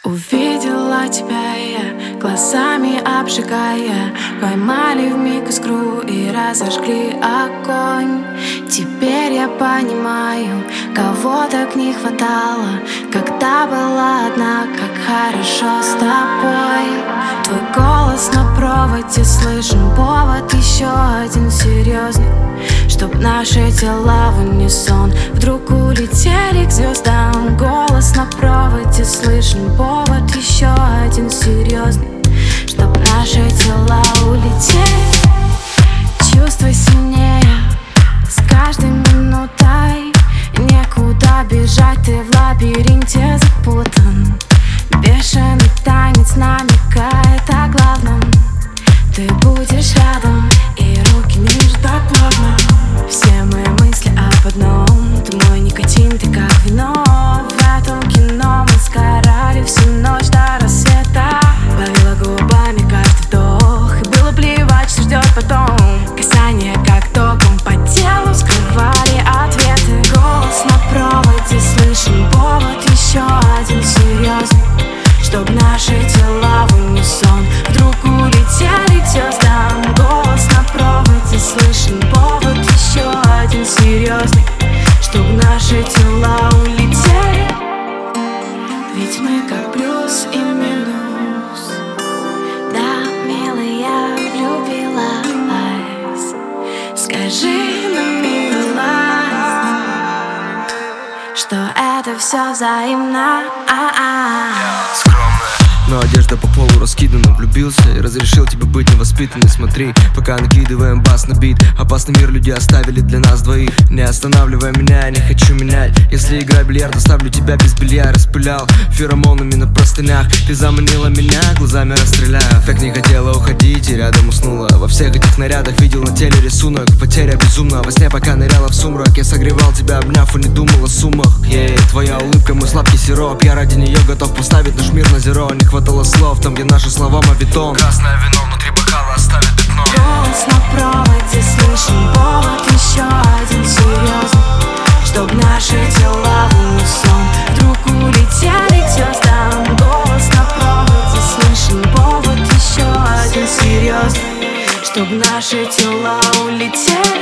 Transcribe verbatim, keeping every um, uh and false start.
Увидела тебя я, глазами обжигая. Поймали вмиг искру и разожгли огонь. Теперь я понимаю, кого так не хватало, когда была одна, как хорошо с тобой. Твой голос на проводе слышен, повод еще один серьезный, чтоб наши тела в унисон вдруг улетели к звездам. Голос на проводе слышен, повод еще один серьезный, чтоб наши тела улетели. Чувства сильнее с каждой минутой, некуда бежать, ты в лабиринте запутан. Бешеный танец намекает о главном, ты будешь рядом и руки не ждут плотно. Все мои мысли об одном, ты мой никотин, ты как вино. В этом кино мы сгорали всю ночь до рассвета. Ловила губами каждый вдох, и было плевать, что ждет потом. Касания как током по телу скрывали ответы. Голос на проводе слышен, повод еще один серьезный, чтоб наши тела в унисон вдруг улетели к звездам. Голос на проводе слышен, повод еще один серьезный, чтоб наши тела улетели. Ведь мы как плюс и минус. Да, милый, я влюбилась. Скажи нам, милая, что это все взаимно. Но одежда по полу раскидана, влюбился и разрешил тебе быть невоспитанной. Смотри, пока накидываем бас на бит, опасный мир люди оставили для нас двоих. Не останавливай меня, я не хочу менять. Если игра бильярд, оставлю тебя без белья. Распылял феромонами на простынях, ты заманила меня, глазами расстреляю. Так не хотела уходить и рядом уснула. Во всех этих нарядах видел на теле рисунок. Потеря безумна, во сне пока ныряла в сумрак. Я согревал тебя, обняв, и не думал о суммах. Ей, твоя улыбка, мой сладкий сироп. Я ради нее готов поставить наш мир на зеро. Не хватало слов, там где наши слова мавитон. Красное вино внутри бокала оставит пятно. Голос на проводе слышен, повод еще один серьезный, чтоб наши тела в унисон вдруг улетели к звездам. Голос на проводе слышен, повод еще один серьезный, чтоб наши тела улетели.